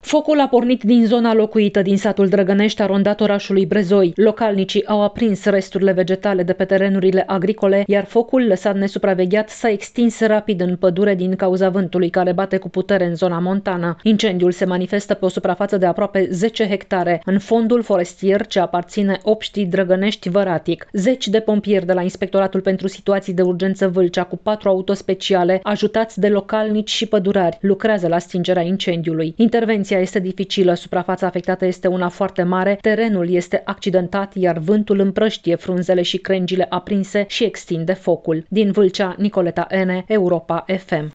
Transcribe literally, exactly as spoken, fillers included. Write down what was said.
Focul a pornit din zona locuită din satul Drăgănești, arondat orașului Brezoi. Localnicii au aprins resturile vegetale de pe terenurile agricole, iar focul, lăsat nesupravegheat, s-a extins rapid în pădure din cauza vântului care bate cu putere în zona montană. Incendiul se manifestă pe o suprafață de aproape zece hectare, în fondul forestier ce aparține obștii Drăgănești-Văratic. Zeci de pompieri de la Inspectoratul pentru Situații de Urgență Vâlcea, cu patru autospeciale, ajutați de localnici și pădurari, lucrează la stingerea incendiului. Intervenția este dificilă, suprafața afectată este una foarte mare, terenul este accidentat, iar vântul împrăștie frunzele și crengile aprinse și extinde focul. Din Vâlcea, Nicoleta Ene, Europa F M.